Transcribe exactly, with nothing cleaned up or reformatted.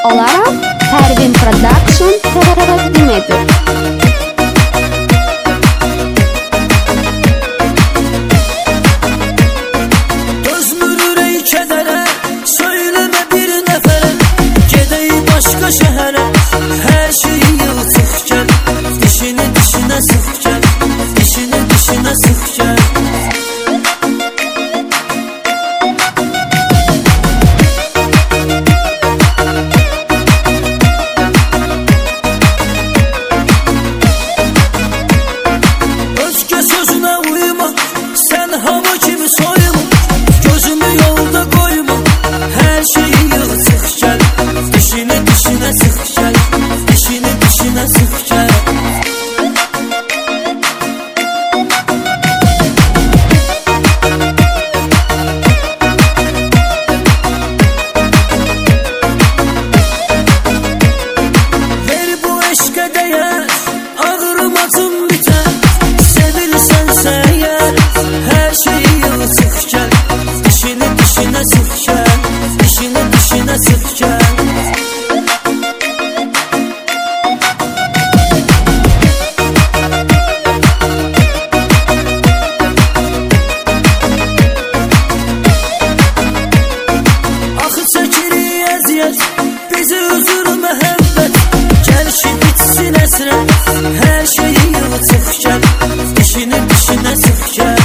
olarak Pervin Production təqdim edir. Dözmür ey kədərə, söyləmə bir nəfərə, gedək başqa şəhərə, hər şeyi yığ çıx gəl, dişini dişinə sıx gəl, dişini dişinə sıx gəl. Bizi üzür məhəbbət, gəl ki bitsin əsrə, hər şeyi yığ çıx gəl, dişini dişinə sıx gəl.